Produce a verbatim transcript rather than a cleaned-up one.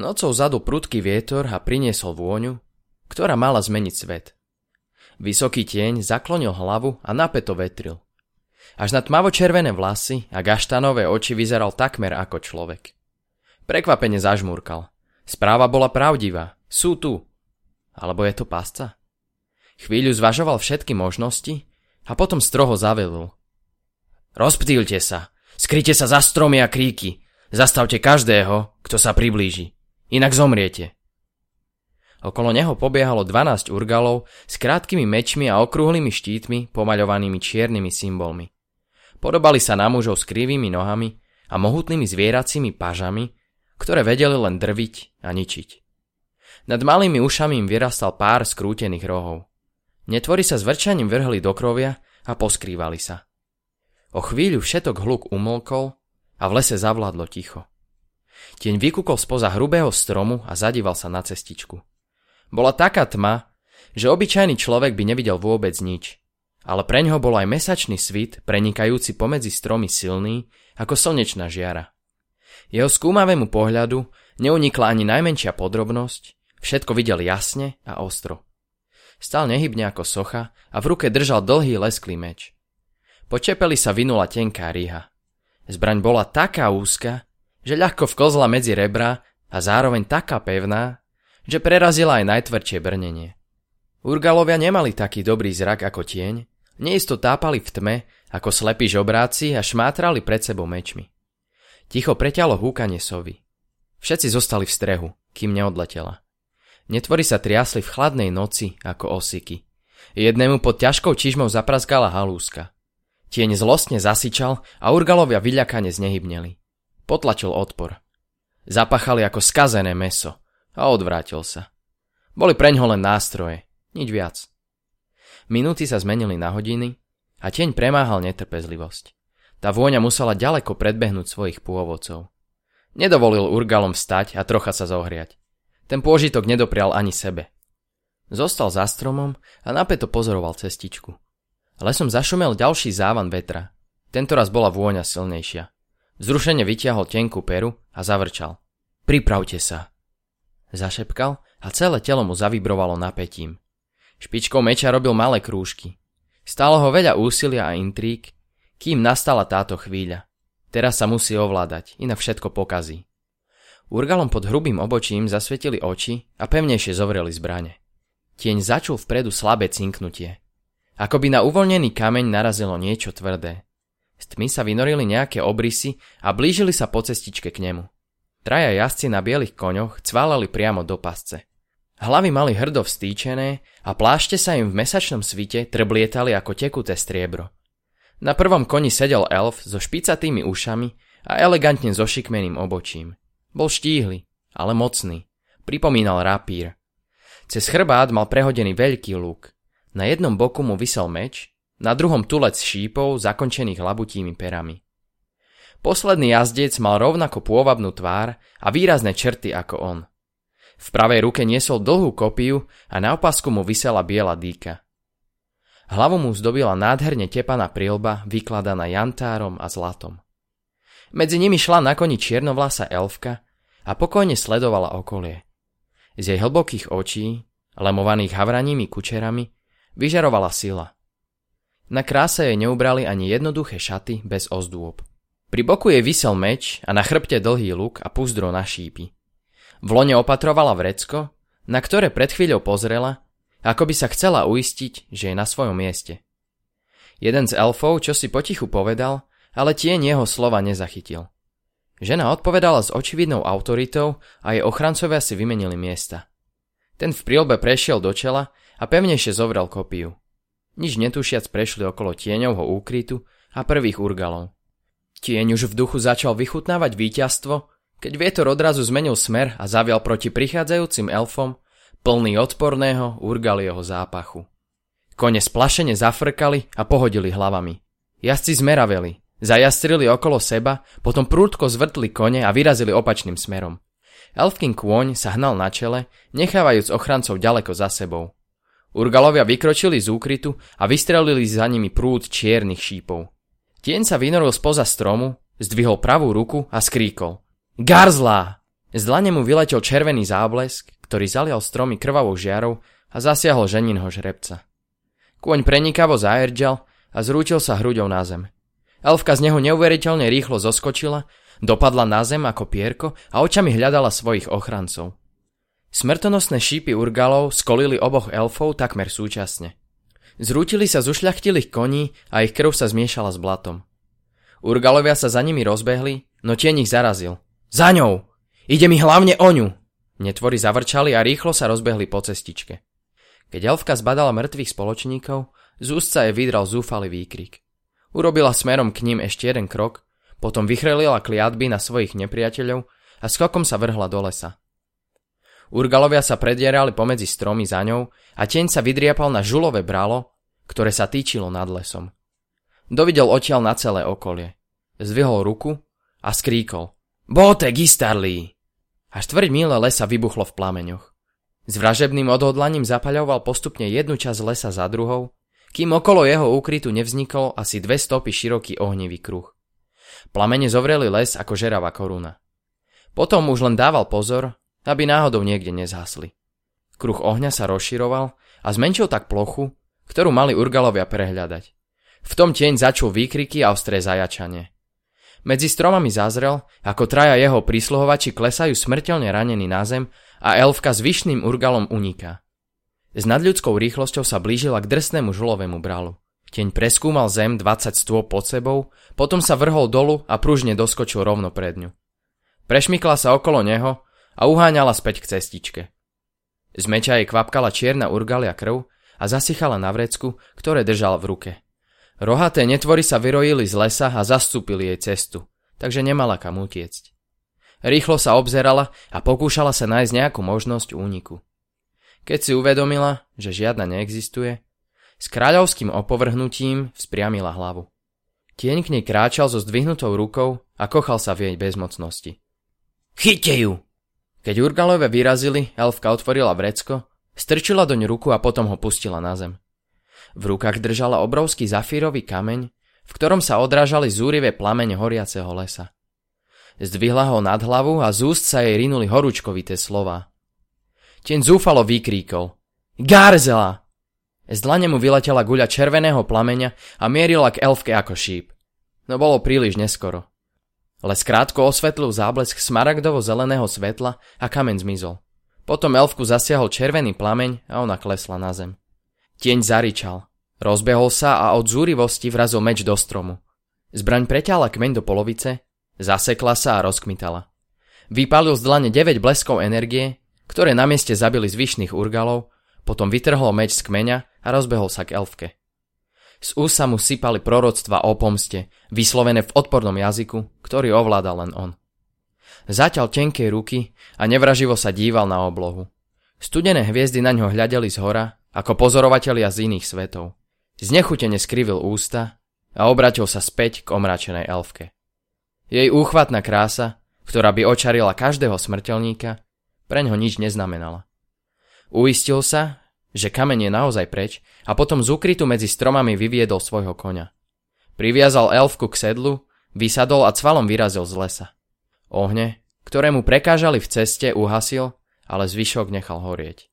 Nocou zadul prudký vietor a priniesol vôňu, ktorá mala zmeniť svet. Vysoký tieň zaklonil hlavu a napäto vetril. Až na tmavo-červené vlasy a gaštanové oči vyzeral takmer ako človek. Prekvapene zažmúrkal. Správa bola pravdivá. Sú tu. Alebo je to pasca? Chvíľu zvažoval všetky možnosti a potom stroho zavelil. Rozptýlte sa. Skryte sa za stromy a kríky. Zastavte každého, kto sa priblíži. Inak zomriete. Okolo neho pobiehalo dvanásť urgalov s krátkými mečmi a okrúhlymi štítmi pomaľovanými čiernymi symbolmi. Podobali sa na mužov s krivými nohami a mohutnými zvieracími pažami, ktoré vedeli len drviť a ničiť. Nad malými ušami im vyrastal pár skrútených rohov. Netvory sa s vrčaním vrhli do krovia a poskrývali sa. O chvíľu všetok hluk umlkol a v lese zavládlo ticho. Tieň vykúkol spoza hrubého stromu a zadíval sa na cestičku. Bola taká tma, že obyčajný človek by nevidel vôbec nič, ale preňho bol aj mesačný svit prenikajúci pomedzi stromy silný ako slnečná žiara. Jeho skúmavému pohľadu neunikla ani najmenšia podrobnosť, všetko videl jasne a ostro. Stál nehybne ako socha a v ruke držal dlhý lesklý meč. Po čepeli sa vinula tenká riha. Zbraň bola taká úzka, že ľahko vklzla medzi rebra a zároveň taká pevná, že prerazila aj najtvrdšie brnenie. Urgalovia nemali taký dobrý zrak ako tieň, neisto tápali v tme ako slepí žobráci a šmátrali pred sebou mečmi. Ticho preťalo húkanie sovy. Všetci zostali v strehu, kým neodletela. Netvory sa triasli v chladnej noci ako osiky. Jednému pod ťažkou čižmou zapraskala halúska. Tieň zlostne zasyčal a urgalovia vyľakane znehybneli. Potlačil odpor. Zapachali ako skazené mäso a odvrátil sa. Boli preňho len nástroje, nič viac. Minúty sa zmenili na hodiny a tieň premáhal netrpezlivosť. Tá vôňa musela ďaleko predbehnúť svojich pôvodcov. Nedovolil urgalom vstať a trocha sa zohriať. Ten pôžitok nedoprial ani sebe. Zostal za stromom a napäto pozoroval cestičku. Lesom zašumel ďalší závan vetra. Tentoraz bola vôňa silnejšia. Vzrušene vytiahol tenkú peru a zavrčal. Pripravte sa. Zašepkal a celé telo mu zavibrovalo napätím. Špičkou meča robil malé krúžky. Stálo ho veľa úsilia a intríg, kým nastala táto chvíľa. Teraz sa musí ovládať, inak všetko pokazí. Urgalom pod hrubým obočím zasvietili oči a pevnejšie zovreli zbrane. Tieň začul vpredu slabé cinknutie. Akoby na uvoľnený kameň narazilo niečo tvrdé. Z tmy sa vynorili nejaké obrysy a blížili sa po cestičke k nemu. Traja jazdci na bielých koňoch cválali priamo do pasce. Hlavy mali hrdo vstýčené a plášte sa im v mesačnom svite trblietali ako tekuté striebro. Na prvom koni sedel elf so špicatými ušami a elegantne zošikmeným obočím. Bol štíhly, ale mocný. Pripomínal rapír. Cez chrbát mal prehodený veľký luk. Na jednom boku mu visel meč, na druhom tulec šípov zakončených labutými perami. Posledný jazdec mal rovnako pôvabnú tvár a výrazné črty ako on. V pravej ruke niesol dlhú kopiu a na opasku mu visela biela dýka. Hlavu mu zdobila nádherne tepaná prilba vykladaná jantárom a zlatom. Medzi nimi šla na koni čiernovlasa elfka a pokojne sledovala okolie. Z jej hlbokých očí, lemovaných havranými kučerami, vyžarovala sila. Na kráse jej neubrali ani jednoduché šaty bez ozdôb. Pri boku jej visel meč a na chrbte dlhý luk a púzdro na šípy. V lone opatrovala vrecko, na ktoré pred chvíľou pozrela, ako by sa chcela uistiť, že je na svojom mieste. Jeden z elfov čo si potichu povedal, ale tieň jeho slova nezachytil. Žena odpovedala s očividnou autoritou a jej ochrancovia si vymenili miesta. Ten v príľbe prešiel do čela a pevnejšie zovrel kopiu. Nič netušiac prešli okolo tieňovho úkrytu a prvých urgalov. Tieň už v duchu začal vychutnávať víťazstvo, keď vietor odrazu zmenil smer a zavial proti prichádzajúcim elfom, plný odporného urgalieho zápachu. Kone splašene zafrkali a pohodili hlavami. Jazdci zmeraveli, zajastrili okolo seba, potom prudko zvrtli kone a vyrazili opačným smerom. Elfkin kôň sa hnal na čele, nechávajúc ochrancov ďaleko za sebou. Urgalovia vykročili z úkrytu a vystrelili za nimi prúd čiernych šípov. Tieň sa vynoril spoza stromu, zdvihol pravú ruku a skríkol. Garzlá! Z dlane mu vyletel červený záblesk, ktorý zalial stromy krvavou žiarou a zasiahol ženinho žrebca. Kôň prenikavo zaerdžal a zrútil sa hruďou na zem. Elfka z neho neuveriteľne rýchlo zoskočila, dopadla na zem ako pierko a očami hľadala svojich ochrancov. Smrtonosné šípy urgalov skolili oboch elfov takmer súčasne. Zrútili sa z ušľachtilých koní a ich krv sa zmiešala s blatom. Urgalovia sa za nimi rozbehli, no tieň ich zarazil. Za ňou! Ide mi hlavne o ňu! Netvory zavrčali a rýchlo sa rozbehli po cestičke. Keď elfka zbadala mŕtvych spoločníkov, z úst sa jej vydral zúfalý výkrik. Urobila smerom k ním ešte jeden krok, potom vychrelila kliatby na svojich nepriateľov a skokom sa vrhla do lesa. Urgalovia sa predierali pomedzi stromy za ňou a tieň sa vydriapal na žulové bralo, ktoré sa týčilo nad lesom. Dovidel odtiaľ na celé okolie. Zdvihol ruku a skríkol. Bote Gistarlí! Až štvrť míle lesa vybuchlo v plameňoch. S vražebným odhodlaním zapaľoval postupne jednu časť lesa za druhou, kým okolo jeho úkrytu nevznikol asi dve stopy široký ohnivý kruh. Plamene zovreli les ako žeravá koruna. Potom už len dával pozor, aby náhodou niekde nezhasli. Kruh ohňa sa rozširoval a zmenšil tak plochu, ktorú mali urgalovia prehľadať. V tom tieň začul výkriky a ostré zajačanie. Medzi stromami zazrel, ako traja jeho prísluhovači klesajú smrteľne ranení na zem a elfka s vyšným urgalom uniká. S nadľudskou rýchlosťou sa blížila k drsnému žulovému bralu. Tieň preskúmal zem dvadsať stôp pod sebou, potom sa vrhol dolu a pružne doskočil rovno pred ňu. Prešmykla sa okolo neho a uháňala späť k cestičke. Z meča jej kvapkala čierna urgalia krv a zasychala na vrecku, ktoré držal v ruke. Rohaté netvory sa vyrojili z lesa a zastúpili jej cestu, takže nemala kam utiecť. Rýchlo sa obzerala a pokúšala sa nájsť nejakú možnosť úniku. Keď si uvedomila, že žiadna neexistuje, s kráľovským opovrhnutím vzpriamila hlavu. Tieň k nej kráčal so zdvihnutou rukou a kochal sa v jej bezmocnosti. Chyťte ju! Keď urgalové vyrazili, elfka otvorila vrecko, strčila doň ruku a potom ho pustila na zem. V rukách držala obrovský zafírový kameň, v ktorom sa odrážali zúrivé plamene horiaceho lesa. Zdvihla ho nad hlavu a z úst sa jej rinuli horúčkovité slová. Tieň zúfalo vykríkol. Garzela! Z dlane mu vyletela guľa červeného plameňa a mierila k elfke ako šíp. No bolo príliš neskoro. Les krátko osvetlil záblesk smaragdovo-zeleného svetla a kameň zmizol. Potom elfku zasiahol červený plameň a ona klesla na zem. Tieň zaričal. Rozbehol sa a od zúrivosti vrazil meč do stromu. Zbraň preťala kmeň do polovice, zasekla sa a rozkmitala. Vypálil z dlane deväť bleskov energie, ktoré na mieste zabili zvyšných urgalov, potom vytrhol meč z kmeňa a rozbehol sa k elfke. Z úst sa mu sypali proroctva o pomste, vyslovené v odpornom jazyku, ktorý ovládal len on. Zatiaľ tenkej ruky a nevraživo sa díval na oblohu. Studené hviezdy na ňo hľadeli zhora, ako pozorovatelia z iných svetov. Znechutene skrivil ústa a obratil sa späť k omračenej elfke. Jej úchvatná krása, ktorá by očarila každého smrteľníka, preňho nič neznamenala. Uistil sa, že kameň je naozaj preč a potom z úkrytu medzi stromami vyviedol svojho koňa. Priviazal elfku k sedlu, vysadol a cvalom vyrazil z lesa. Ohne, ktoré mu prekážali v ceste, uhasil, ale zvyšok nechal horieť.